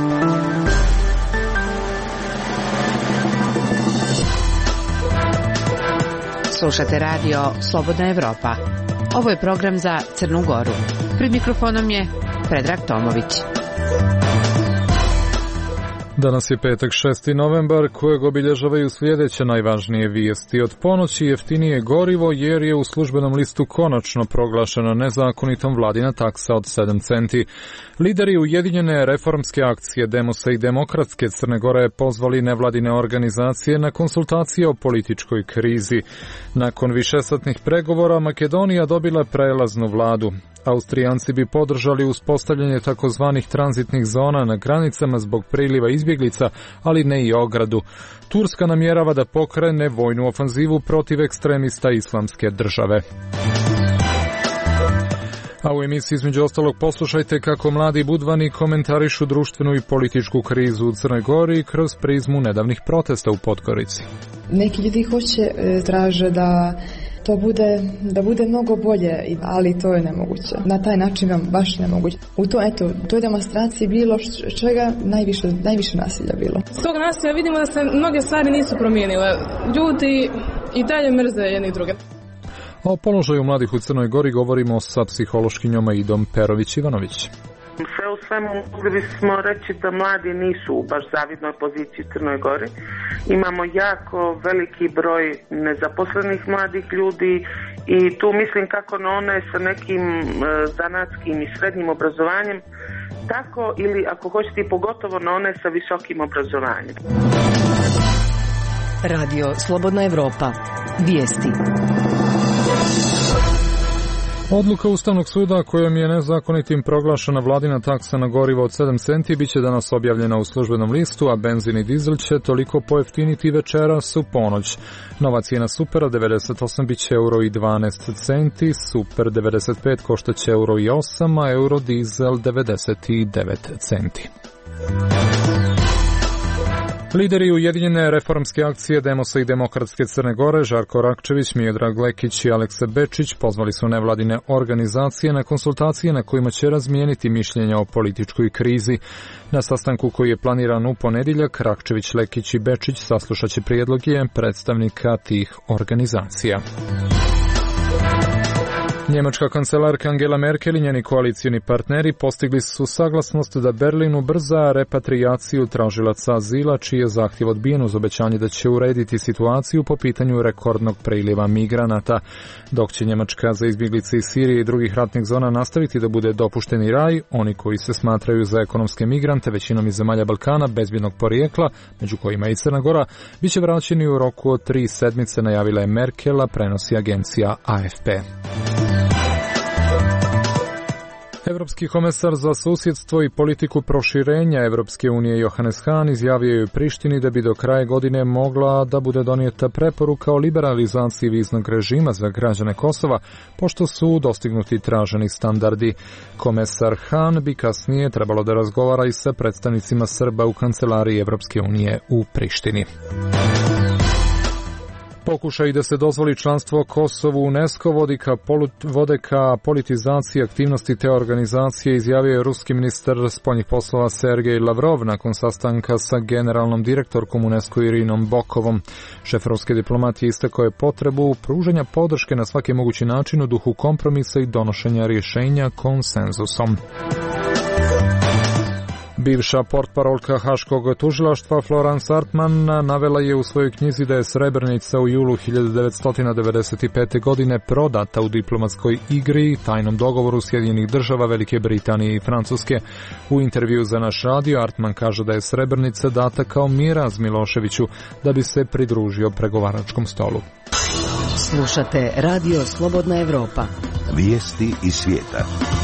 Slušate radio Slobodna Evropa. Ovo je program za Crnu Goru. Pred mikrofonom je Predrag Tomović. Danas je petak 6. novembar kojeg obilježavaju sljedeće najvažnije vijesti. Od ponoći jeftinije gorivo jer je u službenom listu konačno proglašena nezakonitom vladina taksa od 7 centi. Lideri Ujedinjene reformske akcije Demosa i Demokratske Crne Gore pozvali nevladine organizacije na konsultacije o političkoj krizi. Nakon višesatnih pregovora Makedonija dobila prelaznu vladu. Austrijanci bi podržali uspostavljanje takozvanih tranzitnih zona na granicama zbog priliva izbjeglica, ali ne i ogradu. Turska namjerava da pokrene vojnu ofanzivu protiv ekstremista Islamske države. A u emisiji između ostalog poslušajte kako mladi budvani komentarišu društvenu i političku krizu u Crnoj Gori kroz prizmu nedavnih protesta u Podgorici. Neki ljudi traže da to bude mnogo bolje, ali to je nemoguće. Na taj način vam baš nemoguće. U toj demonstraciji bilo čega najviše nasilja bilo. S tog nasilja vidimo da se mnoge stvari nisu promijenile. Ljudi i dalje mrze jedni druge. O položaju mladih u Crnoj Gori govorimo sa psihološkinjom Idom Perović-Ivanović. Sve u svemu mogli bismo reći da mladi nisu u baš zavidnoj poziciji u Crnoj Gori. Imamo jako veliki broj nezaposlenih mladih ljudi i tu mislim kako na one sa nekim zanatskim i srednjim obrazovanjem, tako ili ako hoćete i pogotovo na one sa visokim obrazovanjem. Radio Slobodna Evropa. Vijesti. Odluka Ustavnog suda kojom je nezakonitim proglašena vladina taksa na gorivo od 7 centi biće danas objavljena u službenom listu, a benzin i dizel će toliko pojeftiniti večeras u ponoć. Nova cijena supera 98 biće €1,12, super 95 koštaće €1,08, a eurodizel 99 centi. Lideri Ujedinjene reformske akcije Demosa i Demokratske Crne Gore, Žarko Rakčević, Miodrag Lekić i Aleksa Bečić pozvali su nevladine organizacije na konsultacije na kojima će razmijeniti mišljenja o političkoj krizi. Na sastanku koji je planiran u ponedjeljak, Rakčević, Lekić i Bečić saslušat će prijedloge predstavnika tih organizacija. Njemačka kancelarka Angela Merkel i njeni koalicijni partneri postigli su saglasnost da Berlin ubrza repatrijaciju tražilaca azila, čiji je zahtjev odbijen uz obećanje da će urediti situaciju po pitanju rekordnog priliva migranata. Dok će Njemačka za izbjeglice iz Sirije i drugih ratnih zona nastaviti da bude dopušteni raj, oni koji se smatraju za ekonomske migrante, većinom iz zemalja Balkana, bezbjednog porijekla, među kojima i Crna Gora, bit će vraćeni u roku od 3 sedmice, najavila je Merkela, prenosi agencija AFP. Evropski komesar za susjedstvo i politiku proširenja Evropske unije Johannes Hahn izjavio je u Prištini da bi do kraja godine mogla da bude donijeta preporuka o liberalizaciji viznog režima za građane Kosova, pošto su dostignuti traženi standardi. Komesar Hahn bi kasnije trebalo da razgovara i sa predstavnicima Srba u kancelariji Evropske unije u Prištini. Pokušaj da se dozvoli članstvo Kosovu u UNESCO vode ka politizaciji aktivnosti te organizacije, izjavio je ruski ministar spoljnih poslova Sergej Lavrov nakon sastanka sa generalnom direktorkom UNESCO Irinom Bokovom. Šef ruske diplomatije istakao je potrebu pružanja podrške na svaki mogući način u duhu kompromisa i donošenja rješenja konsenzusom. Bivša portparolka Haškog tužilaštva Florence Artman navela je u svojoj knjizi da je Srebrenica u julu 1995. godine prodata u diplomatskoj igri, tajnom dogovoru Sjedinjenih država, Velike Britanije i Francuske. U intervju za naš radio Artman kaže da je Srebrenica data kao miraz Miloševiću da bi se pridružio pregovaračkom stolu. Slušate Radio Slobodna Evropa. Vijesti iz svijeta.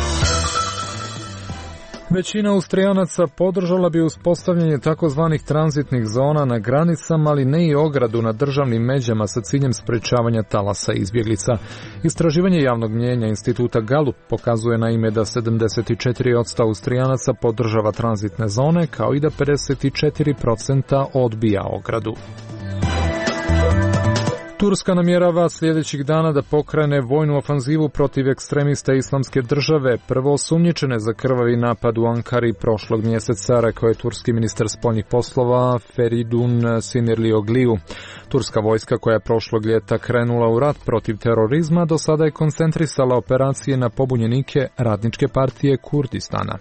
Većina Austrijanaca podržala bi uspostavljanje takozvanih tranzitnih zona na granicama, ali ne i ogradu na državnim međama sa ciljem sprečavanja talasa izbjeglica. Istraživanje javnog mnijenja instituta Gallup pokazuje naime da 74% Austrijanaca podržava tranzitne zone, kao i da 54% odbija ogradu. Turska namjerava sljedećih dana da pokrene vojnu ofanzivu protiv ekstremista Islamske države, prvo osumnjičene za krvavi napad u Ankari prošlog mjeseca, rekao je turski ministar spoljnih poslova Feridun Sinirlioglu. Turska vojska koja je prošlog ljeta krenula u rat protiv terorizma do sada je koncentrisala operacije na pobunjenike Radničke partije Kurdistana.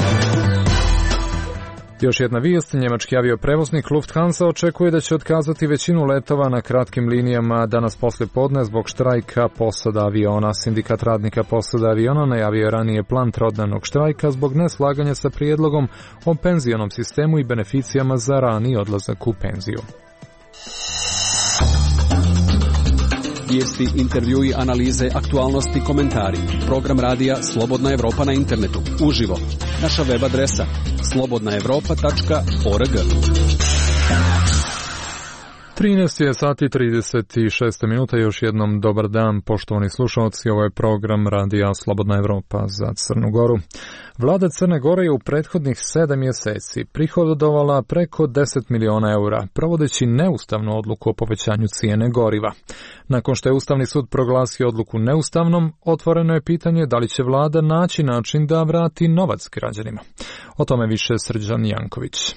Još jedna vijest, njemački avioprevoznik Lufthansa očekuje da će otkazati većinu letova na kratkim linijama danas poslijepodne zbog štrajka posada aviona. Sindikat radnika posada aviona najavio je ranije plan trodnevnog štrajka zbog neslaganja sa prijedlogom o penzionom sistemu i beneficijama za rani odlazak u penziju. Vijesti, intervjui, analize, aktualnosti, komentari. Program radija Slobodna Evropa na internetu. Uživo. Naša web adresa slobodnaevropa.org. 13 sati 36 minuta, još jednom dobar dan, poštovani slušalci, ovo je program radija Slobodna Evropa za Crnu Goru. Vlada Crne Gore je u prethodnih 7 mjeseci prihodovala preko 10 miliona eura, provodeći neustavnu odluku o povećanju cijene goriva. Nakon što je Ustavni sud proglasio odluku neustavnom, otvoreno je pitanje da li će vlada naći način da vrati novac građanima. O tome više Srđan Janković.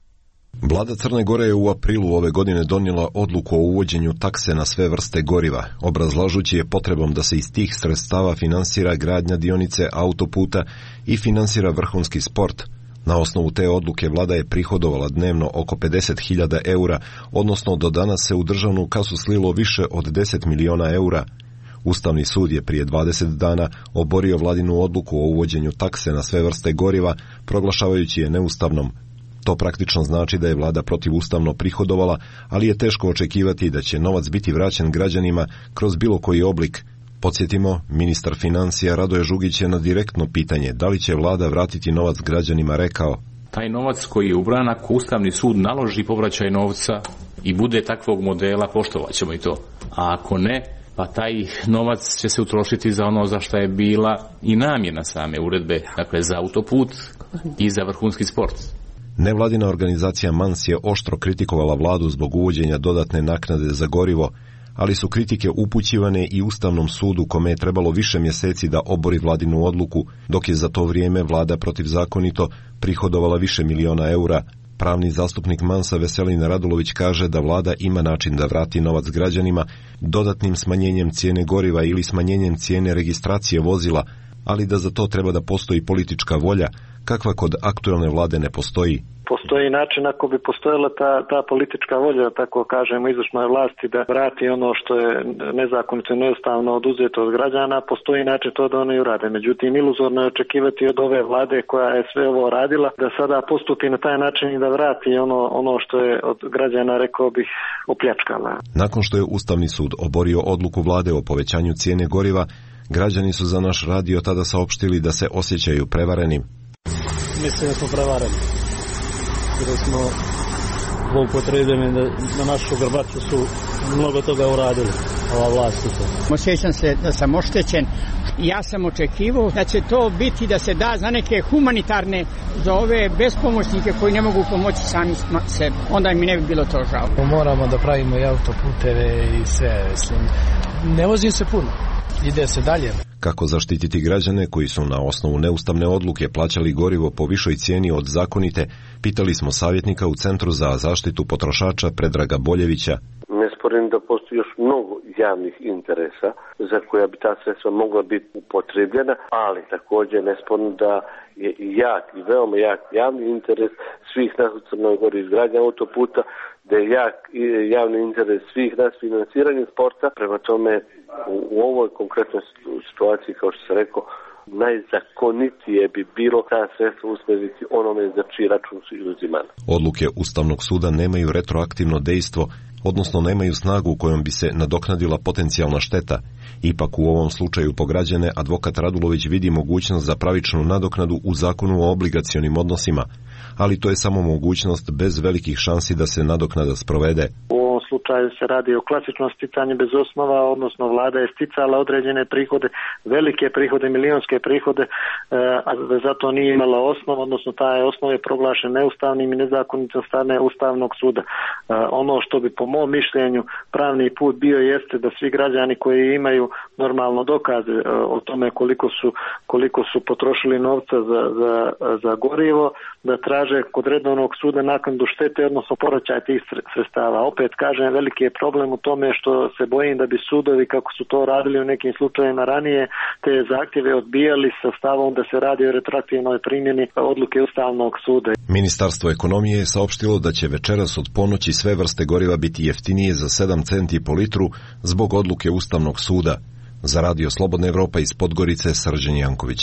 Vlada Crne Gore je u aprilu ove godine donijela odluku o uvođenju takse na sve vrste goriva, obrazlažući je potrebom da se iz tih sredstava finansira gradnja dionice autoputa i finansira vrhunski sport. Na osnovu te odluke vlada je prihodovala dnevno oko 50.000 eura, odnosno do danas se u državnu kasu slilo više od 10 miliona eura. Ustavni sud je prije 20 dana oborio vladinu odluku o uvođenju takse na sve vrste goriva, proglašavajući je neustavnom. To praktično znači da je vlada protivustavno prihodovala, ali je teško očekivati da će novac biti vraćen građanima kroz bilo koji oblik. Podsjetimo, ministar financija Radoje Žugić je na direktno pitanje da li će vlada vratiti novac građanima rekao: taj novac koji je ubran, ako Ustavni sud naloži povraćaj novca i bude takvog modela, poštovat ćemo i to. A ako ne, pa taj novac će se utrošiti za ono za što je bila i namjena same uredbe, dakle za autoput i za vrhunski sport. Nevladina organizacija MANS je oštro kritikovala vladu zbog uvođenja dodatne naknade za gorivo, ali su kritike upućivane i Ustavnom sudu kome je trebalo više mjeseci da obori vladinu odluku, dok je za to vrijeme vlada protivzakonito prihodovala više miliona eura. Pravni zastupnik MANS-a Veselin Radulović kaže da vlada ima način da vrati novac građanima dodatnim smanjenjem cijene goriva ili smanjenjem cijene registracije vozila, ali da za to treba da postoji politička volja, kakva kod aktualne vlade ne postoji. Postoji način ako bi postojala ta politička volja, tako kažemo, izvršnoj vlasti da vrati ono što je nezakonito i neustavno oduzeto od građana, postoji način to da oni urade. Međutim, iluzorno je očekivati od ove vlade koja je sve ovo radila da sada postupi na taj način i da vrati ono što je od građana, rekao bih, opljačkala. Nakon što je Ustavni sud oborio odluku vlade o povećanju cijene goriva, građani su za naš radio tada saopštili da se osjećaju prevarenim. Mislim da smo prevareni. Da smo zloupotrebljeni, na našu grbaču su mnogo toga uradili, ova vlast. Osjećam se da sam oštećen. Ja sam očekivao da će to biti da se da za neke humanitarne, za ove bespomoćnike koji ne mogu pomoći sami sebi. Onda mi ne bi bilo to žao. Moramo da pravimo i autoputeve i sve. Ne vozi se puno. Ide se dalje. Kako zaštititi građane koji su na osnovu neustavne odluke plaćali gorivo po višoj cijeni od zakonite, pitali smo savjetnika u Centru za zaštitu potrošača Predraga Boljevića. Ne sporim da postoji još mnogo javnih interesa za koja bi ta sredstva mogla biti upotrebljena, ali također ne sporim da je jak i veoma jak javni interes svih nas u Crnoj Gori izgradnja autoputa, da je jak javni interes svih nas financiranje sporta. Prema tome, u ovoj konkretnoj situaciji, kao što sam rekao, najzakonitije bi bilo ta sredstva usmjeriti onome za čiji račun su uzimane. Odluke Ustavnog suda nemaju retroaktivno dejstvo, odnosno nemaju snagu kojom bi se nadoknadila potencijalna šteta. Ipak u ovom slučaju po građane advokat Radulović vidi mogućnost za pravičnu nadoknadu u zakonu o obligacionim odnosima, ali to je samo mogućnost bez velikih šansi da se nadoknada sprovede. U ovom slučaju se radi o klasičnom sticanju bez osnova, odnosno vlada je sticala određene prihode, velike prihode, milionske prihode, a za to nije imala osnov, odnosno taj osnov je proglašen neustavnim i nezakonitim od strane Ustavnog suda. Ono što bi po mom mišljenju pravni put bio jeste da svi građani koji imaju normalno dokaze o tome koliko su potrošili novca za gorivo, da traže kod redovnog suda naknadu štete, odnosno povraćaj tih sredstava. Opet kažem, veliki je problem u tome što se bojim da bi sudovi, kako su to radili u nekim slučajevima ranije, te zahtjeve odbijali sa stavom da se radi o retroaktivnoj primjeni odluke Ustavnog suda. Ministarstvo ekonomije je saopštilo da će večeras od ponoći sve vrste goriva biti jeftinije za 7 centi po litru zbog odluke Ustavnog suda. Za Radio Slobodna Evropa iz Podgorice, Srđan Janković.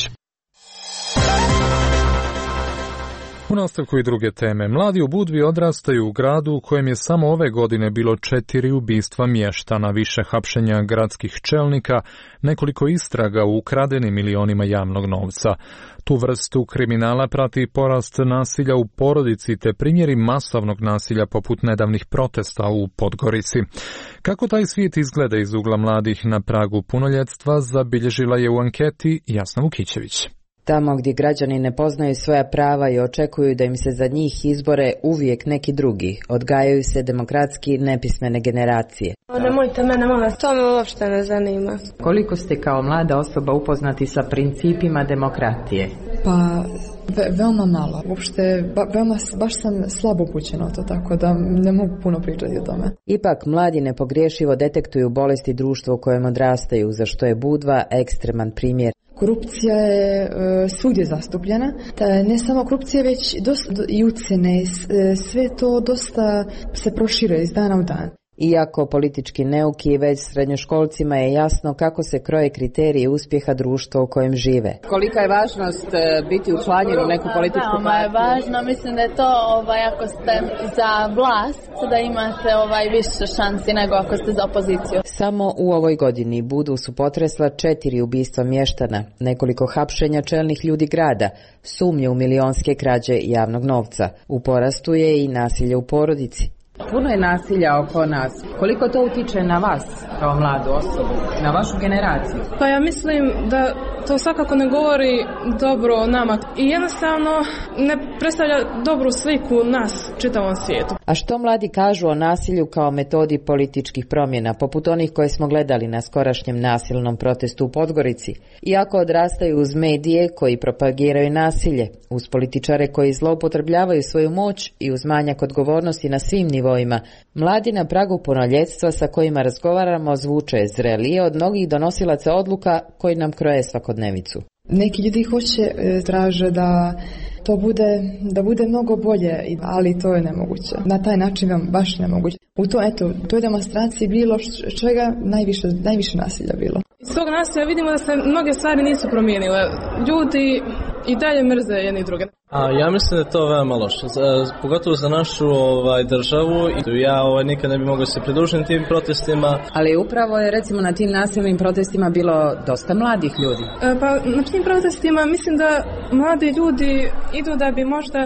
U nastavku i druge teme. Mladi u Budvi odrastaju u gradu u kojem je samo ove godine bilo 4 ubistva mještana, više hapšenja gradskih čelnika, nekoliko istraga u ukradenim milionima javnog novca. Tu vrstu kriminala prati porast nasilja u porodici te primjeri masovnog nasilja poput nedavnih protesta u Podgorici. Kako taj svijet izgleda iz ugla mladih na pragu punoljetstva, zabilježila je u anketi Jasna Vukićević. Tamo gdje građani ne poznaju svoja prava i očekuju da im se za njih izbore uvijek neki drugi, odgajaju se demokratski nepismene generacije. Nemojte mene, molim vas, to me uopšte ne zanima. Koliko ste kao mlada osoba upoznati sa principima demokratije? Pa, veoma malo. Uopšte, baš sam slabo upućena to, tako da ne mogu puno pričati o tome. Ipak, mladi nepogriješivo detektuju bolesti društva u kojem odrastaju, za što je Budva ekstreman primjer. Korupcija je svugdje zastupljena. Ne samo korupcija, već dosta i ucjene, sve to dosta se proširuje iz dana u dan. Iako politički neuki, već srednjoškolcima je jasno kako se kroje kriteriji uspjeha društva u kojem žive. Kolika je važnost biti učlanjen u neku političku partiju? Je važno, mislim da je to ako ste za vlast, da imate više šansi nego ako ste za opoziciju. Samo u ovoj godini Budu su potresla 4 ubistva mještana, nekoliko hapšenja čelnih ljudi grada, sumnje u milionske krađe javnog novca. U porastu je i nasilje u porodici. Puno je nasilja oko nas. Koliko to utiče na vas kao mladu osobu, na vašu generaciju? Pa ja mislim da to svakako ne govori dobro o nama i jednostavno ne predstavlja dobru sliku nas čitavom svijetu. A što mladi kažu o nasilju kao metodi političkih promjena, poput onih koje smo gledali na skorašnjem nasilnom protestu u Podgorici? Iako odrastaju uz medije koji propagiraju nasilje, uz političare koji zloupotrebljavaju svoju moć i uz manjak odgovornosti na svim nivoima, mladi na pragu punoljetstva sa kojima razgovaramo zvuče zrelije od mnogih donosilaca odluka koji nam kroje svakodnevicu. Neki ljudi traže da to bude mnogo bolje, ali to je nemoguće. Na taj način vam baš nemoguće. U toj demonstraciji bilo čega najviše nasilja bilo. Iz tog nasilja vidimo da se mnoge stvari nisu promijenile. Ljudi i dalje mrze jedni druge. Ja mislim da je to veoma loše, pogotovo za našu državu. Ja nikad ne bi mogao se pridružiti tim protestima. Ali upravo je recimo na tim nasilnim protestima bilo dosta mladih ljudi. Pa na tim protestima mislim da mladi ljudi idu da bi možda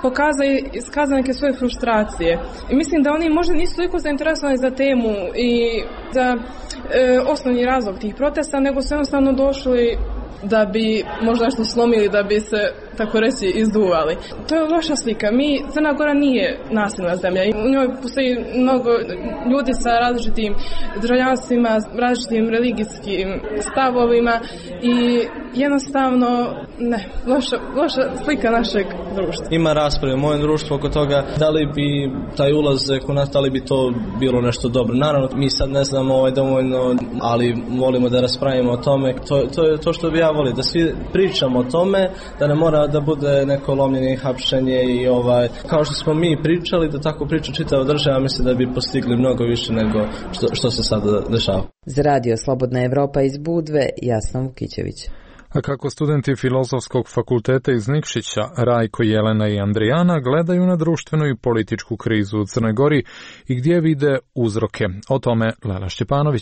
iskazali neke svoje frustracije. I mislim da oni možda nisu toliko zainteresovani za temu i za osnovni razlog tih protesta, nego su jednostavno došli da bi možda nešto slomili, da bi se, tako reći, izduvali. To je loša slika. Crna Gora nije nasilna zemlja. U njoj postoji mnogo ljudi sa različitim državljanstvima, različitim religijskim stavovima i jednostavno loša slika našeg društva. Ima rasprave u mojem društvu oko toga da li bi taj ulazak u nas, da li bi to bilo nešto dobro. Naravno, mi sad ne znamo dovoljno, ali volimo da raspravimo o tome. To je to što bi ja volio, da svi pričamo o tome, da ne mora da bude neko lomljenje i hapšenje i kao što smo mi pričali, da tako priča čitava država, mislim da bi postigli mnogo više nego što se sada dešava. Za Radio Slobodna Evropa iz Budve, Jasna Vukićević. A kako studenti Filozofskog fakulteta iz Nikšića, Rajko, Jelena i Andrijana, gledaju na društvenu i političku krizu u Crnoj Gori i gdje vide uzroke? O tome Lela Šćepanović.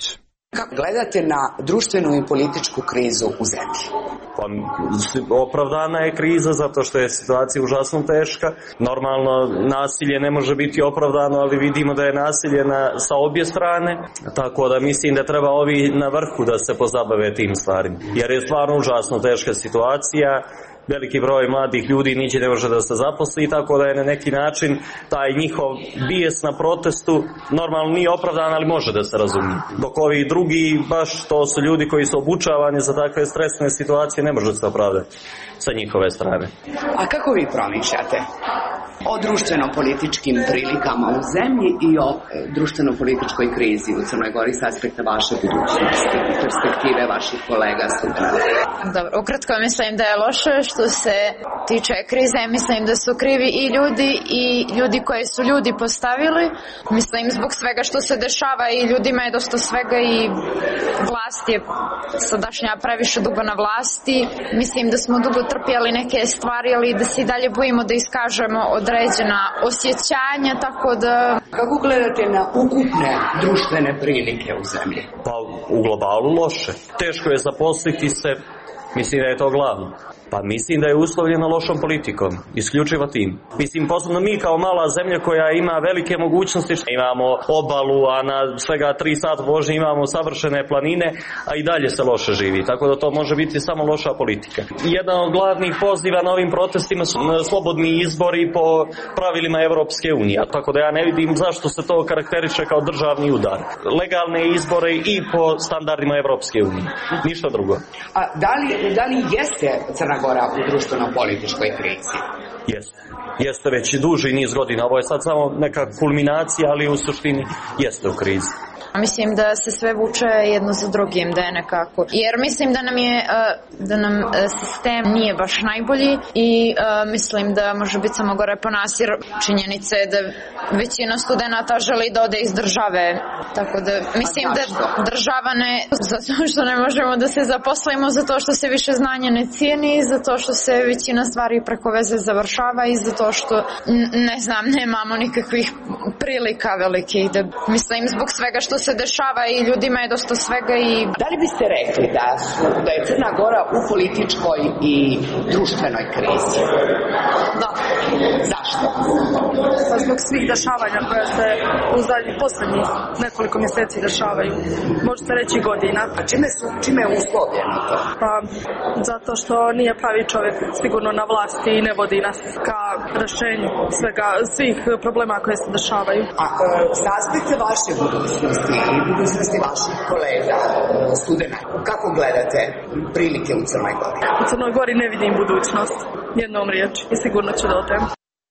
Kako gledate na društvenu i političku krizu u zemlji? Pa, opravdana je kriza zato što je situacija užasno teška. Normalno nasilje ne može biti opravdano, ali vidimo da je nasilje sa obje strane, tako da mislim da treba ovi na vrhu da se pozabave tim stvarima. Jer je stvarno užasno teška situacija. Veliki broj mladih ljudi niđe ne može da se zaposli, tako da je na neki način taj njihov bijes na protestu normalno nije opravdan, ali može da se razumije. Dok ovi drugi, baš to su ljudi koji su obučavani za takve stresne situacije, ne može se opravdati sa njihove strane. A kako vi promišljate o društveno-političkim prilikama u zemlji i o društveno-političkoj krizi u Crnoj Gori s aspekta vaše budućnosti i perspektive vaših kolega studenata? Dobro, ukratko mislim da je loše što se tiče krize. Mislim da su krivi i ljudi koji su ljudi postavili. Mislim zbog svega što se dešava i ljudima je dosta svega i vlast je sadašnja previše dugo na vlasti. Mislim da smo dugo trpjeli neke stvari, ali da se i dalje bojimo da iskažemo određena osjećanja, tako da... Kako gledate na ukupne društvene prilike u zemlji? Pa u globalu loše. Teško je zaposliti se, mislim da je to glavno. Pa mislim da je uslovljeno lošom politikom, isključivo tim. Mislim, posebno mi kao mala zemlja koja ima velike mogućnosti, imamo obalu, a na svega 3 sata vožnje imamo savršene planine, a i dalje se loše živi, tako da to može biti samo loša politika. Jedan od glavnih poziva na ovim protestima su slobodni izbori po pravilima Evropske unije, tako da ja ne vidim zašto se to karakteriše kao državni udar. Legalne izbore i po standardima Evropske unije, ništa drugo. A da li jeste Crna Gora u društveno-političkoj krizi? Jeste već duži niz godina. Ovo je sad samo neka kulminacija, ali u suštini jeste u krizi. Mislim da se sve vuče jedno za drugim, da je nekako. Jer mislim da nam sistem nije baš najbolji i mislim da može biti samo gore po nas, jer činjenica je da većina studenata želi da ode iz države. Tako da mislim da država ne, zato što ne možemo da se zaposlimo, zato što se više znanja ne cijeni, zato što se većina stvari preko veze završava i zato što nemamo nikakvih prilika velikih. Mislim zbog svega što se dešava i ljudima je dosta svega i... Da li biste rekli da je Crna Gora u političkoj i društvenoj krizi? Da. Zašto? Pa zbog svih dešavanja koja se u zadnjih posljednjih nekoliko mjeseci dešavaju. Može se reći godina. A čime je uslovljeno to? Pa zato što nije pravi čovjek sigurno na vlasti i ne vodi nas ka rješenju svih problema koje se dešavaju. A s aspekta vaše budućnosti i budućnosti vaših kolega, studenata, kako gledate prilike u Crnoj Gori? U Crnoj Gori ne vidim budućnost, jednom riječi, i sigurno ću da odem.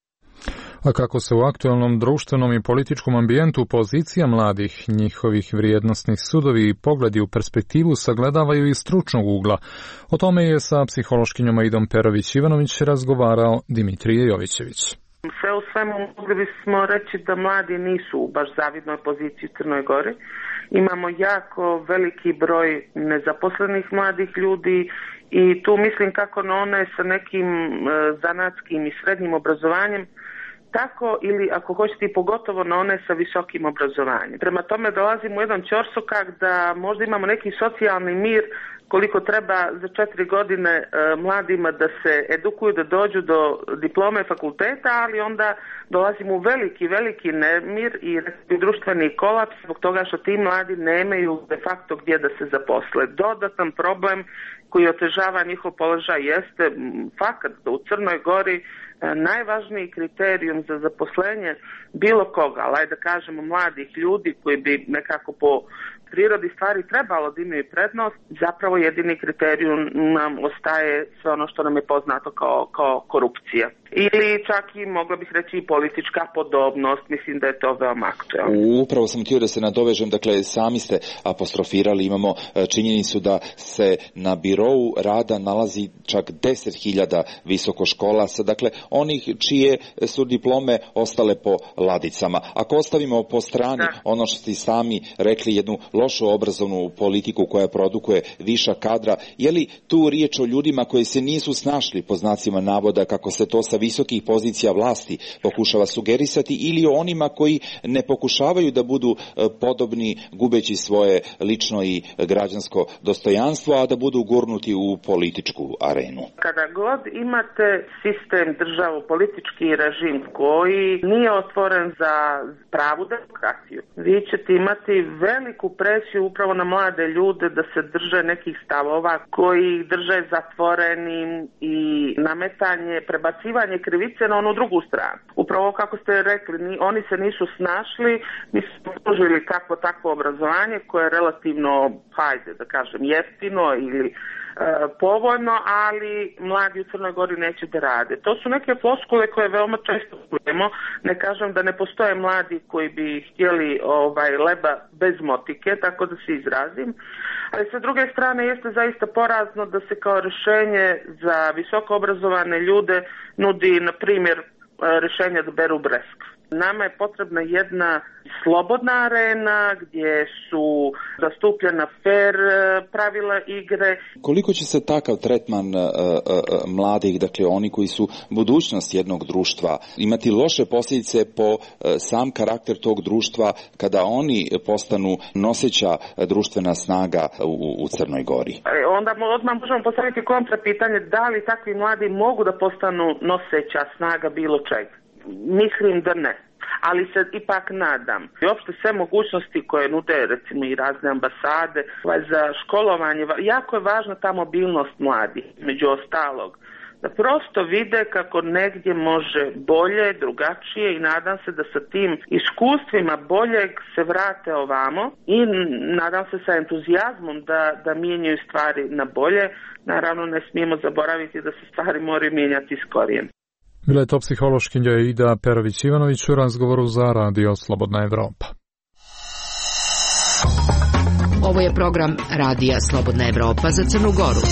A kako se u aktualnom društvenom i političkom ambijentu pozicija mladih, njihovih vrijednosnih sudovi i pogledi u perspektivu sagledavaju iz stručnog ugla. O tome je sa psihološkinjom Aidom Perović-Ivanović razgovarao Dimitrije Jovićević. Sve u svemu mogli bismo reći da mladi nisu u baš zavidnoj poziciji u Crnoj Gori. Imamo jako veliki broj nezaposlenih mladih ljudi i tu mislim kako na one sa nekim zanatskim i srednjim obrazovanjem, tako ili ako hoćete i pogotovo na one sa visokim obrazovanjem. Prema tome dolazimo u jedan ćorsokak da možda imamo neki socijalni mir koliko treba za 4 godine mladima da se edukuju, da dođu do diplome fakulteta, ali onda dolazimo u veliki nemir i društveni kolaps zbog toga što ti mladi nemaju de facto gdje da se zaposle. Dodatan problem koji otežava njihov položaj jeste fakat da u Crnoj Gori najvažniji kriterijum za zaposlenje bilo koga, ali da kažemo mladih ljudi koji bi nekako po prirodi stvari trebalo da imaju prednost, zapravo jedini kriterijum nam ostaje sve ono što nam je poznato kao korupcija. Ili čak i, mogla bih reći, i politička podobnost, mislim da je to veoma aktualno. Upravo sam htio da se nadovežem, dakle sami ste apostrofirali, imamo činjenicu da se na birou rada nalazi čak 10.000 visokoškolaca, dakle onih čije su diplome ostale po ladicama. Ako ostavimo po strani ono što ste sami rekli, jednu lošu obrazovnu politiku koja produkuje viša kadra, je li tu riječ o ljudima koji se nisu snašli po znacima navoda, kako se to sa visokih pozicija vlasti pokušava sugerisati, ili o onima koji ne pokušavaju da budu podobni, gubeći svoje lično i građansko dostojanstvo, a da budu gurnuti u političku arenu. Kada god imate sistem, državu, politički režim koji nije otvoren za pravu demokraciju, vi ćete imati veliku presiju upravo na mlade ljude da se drže nekih stavova koji ih drže zatvorenim i nametanje, prebacivanje krivice na onu drugu stranu. Upravo kako ste rekli, oni se nisu snašli, mi smo služili kako takvo obrazovanje koje je relativno, hajde da kažem, jeftino ili povoljno, ali mladi u Crnoj Gori neće da rade. To su neke floskule koje veoma često čujemo. Ne kažem da ne postoje mladi koji bi htjeli leba bez motike, tako da se izrazim. Ali sa druge strane jeste zaista porazno da se kao rješenje za visoko obrazovane ljude nudi, na primjer, rješenje da beru bresk. Nama je potrebna jedna slobodna arena gdje su zastupljena fair pravila igre. Koliko će se takav tretman mladih, dakle oni koji su budućnost jednog društva, imati loše posljedice po sam karakter tog društva kada oni postanu noseća društvena snaga u Crnoj Gori? Onda odmah možemo postaviti kontra pitanje da li takvi mladi mogu da postanu noseća snaga bilo čega. Mislim da ne, ali se ipak nadam. I uopšte sve mogućnosti koje nude, recimo i razne ambasade za školovanje, jako je važna ta mobilnost mladih, među ostalog. Da prosto vide kako negdje može bolje, drugačije, i nadam se da sa tim iskustvima boljeg se vrate ovamo i nadam se sa entuzijazmom da mijenjaju stvari na bolje. Naravno ne smijemo zaboraviti da se stvari moraju mijenjati iz korijena. Bila je to psihološkinja Ida Perović-Ivanović u razgovoru za Radio Slobodna Evropa. Ovo je program Radija Slobodna Evropa za Crnu Goru.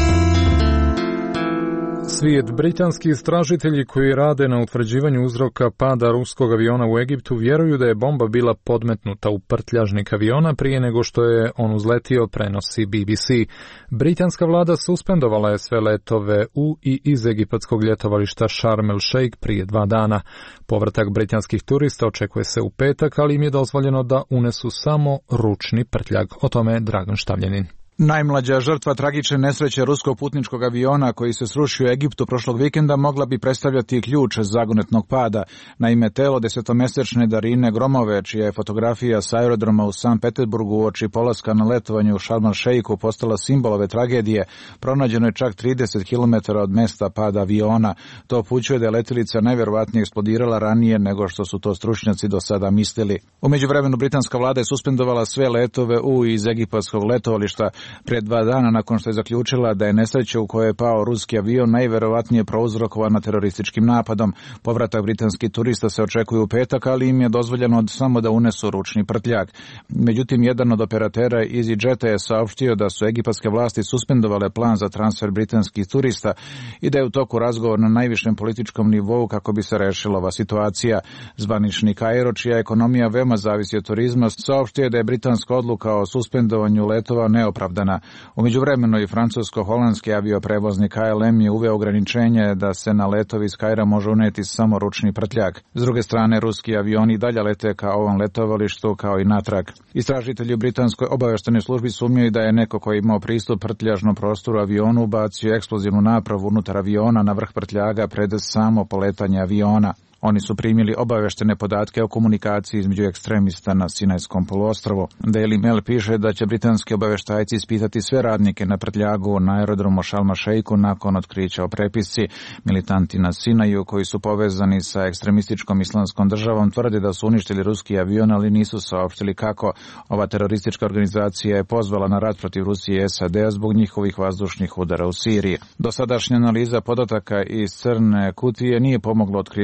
Svijet. Britanski istražitelji koji rade na utvrđivanju uzroka pada ruskog aviona u Egiptu vjeruju da je bomba bila podmetnuta u prtljažnik aviona prije nego što je on uzletio, prenosi BBC. Britanska vlada suspendovala je sve letove u i iz egipatskog ljetovališta Sharm el Sheikh prije 2 dana. Povratak britanskih turista očekuje se u petak, ali im je dozvoljeno da unesu samo ručni prtljag. O tome je Dragan Štavljanin. Najmlađa žrtva tragične nesreće ruskog putničkog aviona koji se srušio u Egiptu prošlog vikenda mogla bi predstavljati ključ zagonetnog pada. Naime, telo 10-mesečne Darine Gromove, čija je fotografija s aerodroma u Sankt Petersburgu uoči polaska na letovanje u Sharm el Sheikhu postala simbol ove tragedije, pronađeno je čak 30 km od mesta pada aviona. To upućuje da je letjelica najvjerovatnije eksplodirala ranije nego što su to stručnjaci do sada mislili. U međuvremenu britanska vlada je suspendovala sve letove u i iz egipatskog letovališta pred 2 dana nakon što je zaključila da je nesreća u kojoj je pao ruski avion najverovatnije prouzrokovana terorističkim napadom. Povratak britanskih turista se očekuje u petak, ali im je dozvoljeno samo da unesu ručni prtljag. Međutim, jedan od operatera EasyJeta je saopštio da su egipatske vlasti suspendovale plan za transfer britanskih turista i da je u toku razgovor na najvišem političkom nivou kako bi se rešila ova situacija. Zvanični Kairo, čija ekonomija veoma zavisi od turizma, saopštio je da je britanska odluka o suspendovanju letova neopravdana. U međuvremenu i francusko-holandski avioprevoznik KLM je uveo ograničenje da se na letovi iz Kaira može uneti samo ručni prtljag. S druge strane, ruski avioni dalje lete ka ovom letovalištu kao i natrag. Istražitelji u britanskoj obavještajnoj službi sumnjaju da je neko koji je imao pristup prtljažnom prostoru avionu ubacio eksplozivnu napravu unutar aviona na vrh prtljaga pred samo poletanje aviona. Oni su primili obavještene podatke o komunikaciji između ekstremista na Sinajskom poluostrvu. Daily Mail piše da će britanski obavještajci ispitati sve radnike na prtljagu na aerodromu Sharm el Sheikhu nakon otkrića o prepisci. Militanti na Sinaju koji su povezani sa ekstremističkom islamskom državom tvrde da su uništili ruski avion, ali nisu saopštili kako. Ova teroristička organizacija je pozvala na rat protiv Rusije i SAD-a zbog njihovih vazdušnih udara u Siriji. Dosadašnja analiza podataka iz crne kutije nije pomogla otkrivanju uzroka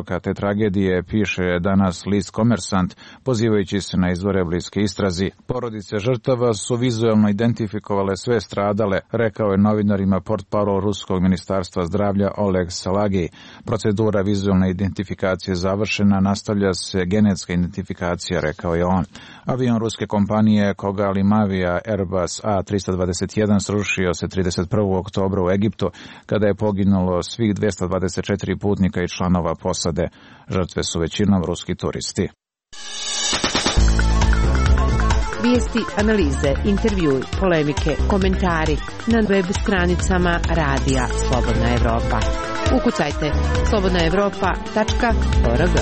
uzroka te tragedije piše danas list Komersant, pozivajući se na izvore bliske istrazi. Porodice žrtava su vizualno identifikovale sve stradale, rekao je novinarima portparol ruskog ministarstva zdravlja Oleg Salagi. Procedura vizualne identifikacije završena, nastavlja se genetska identifikacija, rekao je on. Avion ruske kompanije Kogalimavia Airbus A321 srušio se 31. oktobra u Egiptu, kada je poginulo svih 224 putnika i članova posade. Žrtve su većinom ruski turisti. Vijesti, analize, intervjui, polemike, komentari na web stranicama Radija Slobodna Evropa. Ukucajte slobodnaevropa.org.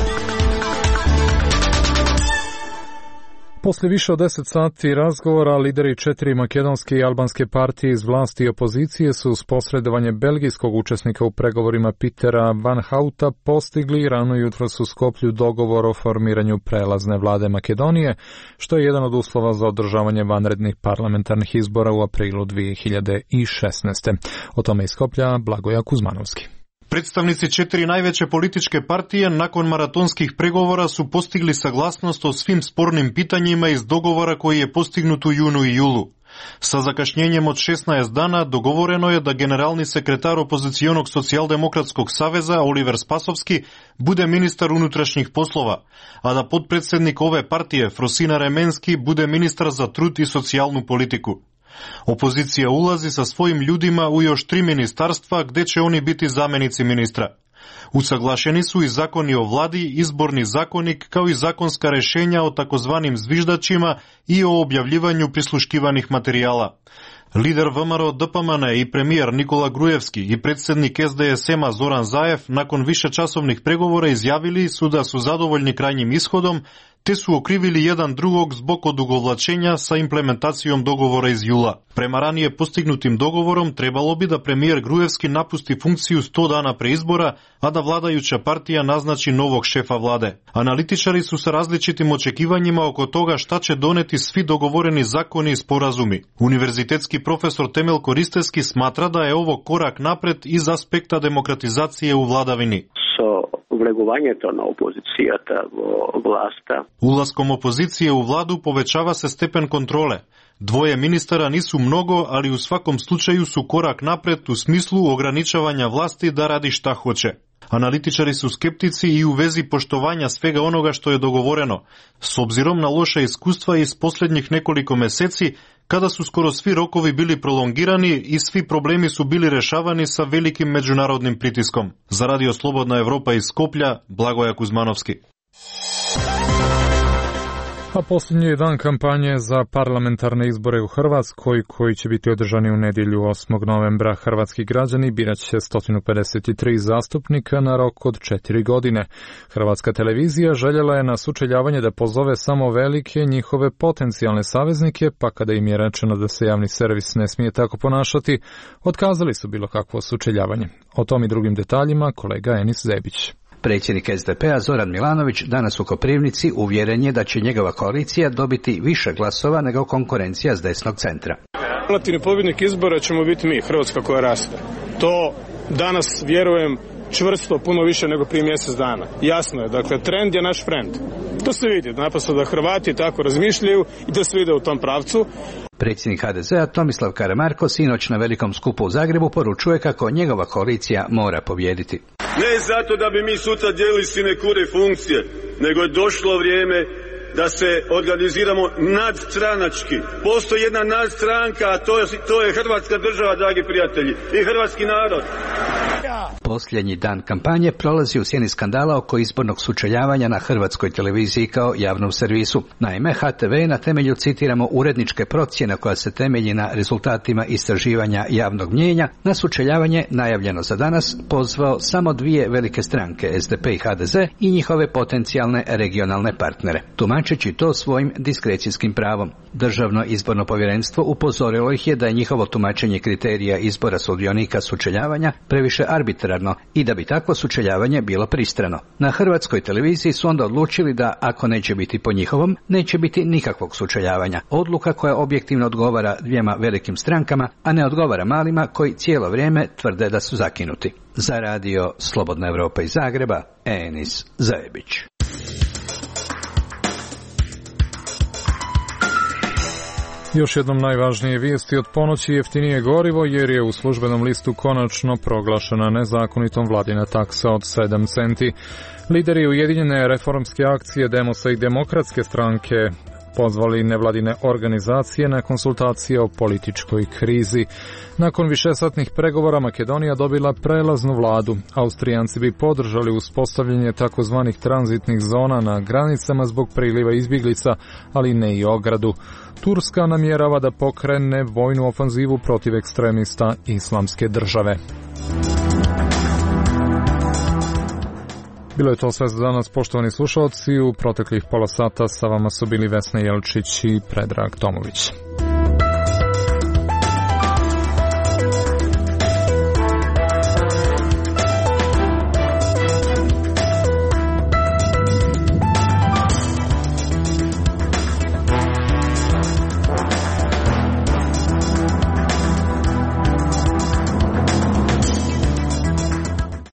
Poslije više od 10 sati razgovora, lideri 4 makedonske i albanske partije iz vlasti i opozicije su uz posredovanje belgijskog učesnika u pregovorima Petera Van Houta postigli rano jutros u Skoplju dogovor o formiranju prelazne vlade Makedonije, što je jedan od uslova za održavanje vanrednih parlamentarnih izbora u aprilu 2016. O tome iz Skoplja Blagoja Kuzmanovski. Predstavnici 4 najveće političke partije nakon maratonskih pregovora su postigli saglasnost o svim spornim pitanjima iz dogovora koji je postignut u junu i julu. Sa zakašnjenjem od 16 dana dogovoreno je da generalni sekretar opozicionog socijaldemokratskog saveza Oliver Spasovski bude ministar unutrašnjih poslova, a da potpredsjednik ove partije Frosina Remenski bude ministar za trud i socijalnu politiku. Opozicija ulazi sa svojim ljudima u još 3 ministarstva gdje će oni biti zamjenici ministra. Usaglašeni su i zakoni o vladi, izborni zakonik kao i zakonska rješenja o takozvanim zviždačima i o objavljivanju prisluškivanih materijala. Lider VMRO DPMN i premijer Nikola Grujevski i predsjednik SDSM-a Zoran Zaev nakon višečasovnih pregovora izjavili su da su zadovoljni krajnjim ishodom, te su okrivili jedan drugog zbog odugovlačenja sa implementacijom dogovora iz jula. Prema ranije postignutim dogovorom trebalo bi da premijer Grujevski napusti funkciju 100 dana pre izbora, a da vladajuća partija naznači novog šefa vlade. Analitičari su sa različitim očekivanjima oko toga šta će doneti svi dogovoreni zakoni i sporazumi. Univerzitetski profesor Temel Koristeski smatra da je ovo korak napred iz aspekta demokratizacije u vladavini. Vlegovanjem na opozicijata vlasta. Ulaskom opozicije u vladu povećava se stepen kontrole. 2 ministara nisu mnogo, ali u svakom slučaju su korak napred u smislu ograničavanja vlasti da radi šta hoće. Analitičari su skeptici i u vezi poštovanja svega onoga što je dogovoreno, s obzirom na loša iskustva iz posljednjih nekoliko mjeseci, kada su skoro svi rokovi bili prolongirani i svi problemi su bili rešavani sa velikim međunarodnim pritiskom. Za Radio Slobodna Evropa iz Skoplja, Blagoja Kuzmanovski. A posljednji je dan kampanje za parlamentarne izbore u Hrvatskoj, koji će biti održani u nedjelju 8. novembra. Hrvatski građani birat će 153 zastupnika na rok od 4 godine. Hrvatska televizija željela je na sučeljavanje da pozove samo velike njihove potencijalne saveznike, pa kada im je rečeno da se javni servis ne smije tako ponašati, otkazali su bilo kakvo sučeljavanje. O tom i drugim detaljima kolega Enis Zebić. Predsjednik SDP-a Zoran Milanović danas u Koprivnici uvjeren je da će njegova koalicija dobiti više glasova nego konkurencija s desnog centra. Relativni pobjednik izbora ćemo biti mi, Hrvatska koja raste. To danas vjerujem čvrsto puno više nego prije mjesec dana. Jasno je, dakle trend je naš frend. To se vidi, naprosto da Hrvati tako razmišljaju i da se ide u tom pravcu. Predsjednik HDZ-a Tomislav Karamarko sinoć na velikom skupu u Zagrebu poručuje kako njegova koalicija mora pobijediti. Ne zato da bi mi sutra dijelili sinekure funkcije, nego je došlo vrijeme da se organiziramo nadstranački. Postoji jedna nadstranka, a to je Hrvatska država, dragi prijatelji, i hrvatski narod. Posljednji dan kampanje prolazi u sjeni skandala oko izbornog sučeljavanja na Hrvatskoj televiziji kao javnom servisu. Naime, HTV na temelju, citiramo, uredničke procjene koja se temelji na rezultatima istraživanja javnog mnijenja, na sučeljavanje najavljeno za danas pozvao samo 2 velike stranke, SDP i HDZ, i njihove potencijalne regionalne partnere, tumačeći to svojim diskrecijskim pravom. Državno izborno povjerenstvo upozorilo ih je da je njihovo tumačenje kriterija izbora sudionika sučeljavanja previše arbitrarno i da bi takvo sučeljavanje bilo pristrano. Na Hrvatskoj televiziji su onda odlučili da, ako neće biti po njihovom, neće biti nikakvog sučeljavanja. Odluka koja objektivno odgovara 2 velikim strankama, a ne odgovara malima koji cijelo vrijeme tvrde da su zakinuti. Za radio Slobodna Evropa iz Zagreba, Enis Zajebić. Još jednom najvažnije vijesti od ponoći: jeftinije gorivo jer je u službenom listu konačno proglašena nezakonitom vladina taksa od 7 centi. Lideri Ujedinjene reformske akcije Demosa i Demokratske stranke pozvali nevladine organizacije na konsultacije o političkoj krizi. Nakon višesatnih pregovora Makedonija dobila prelaznu vladu. Austrijanci bi podržali uspostavljanje takozvanih tranzitnih zona na granicama zbog priliva izbjeglica, ali ne i ogradu. Turska namjerava da pokrene vojnu ofanzivu protiv ekstremista Islamske države. Bilo je to sve za danas, poštovani slušalci. U proteklih pola sata sa vama su bili Vesna Jelčić i Predrag Tomović.